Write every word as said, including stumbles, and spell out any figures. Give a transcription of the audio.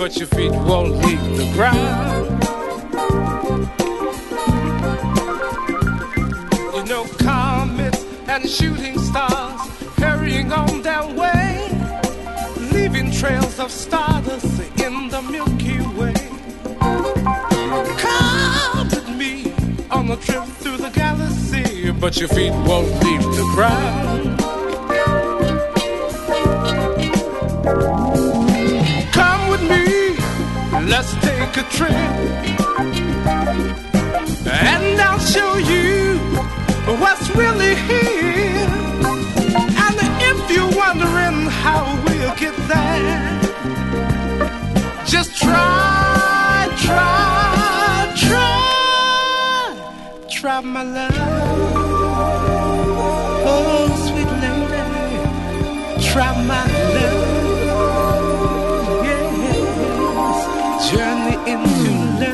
but your feet won't leave the ground. You know, comets and shooting stars hurrying on their way, leaving trails of stardust in the Milky Way. Come with me on a trip through the galaxy, but your feet won't leave the ground. Come with me, let's take a trip, and I'll show you what's really here. And if you're wondering how we'll get there, just try, try, try, try my love. Oh, sweet lady, try my love. Yes, journey into love.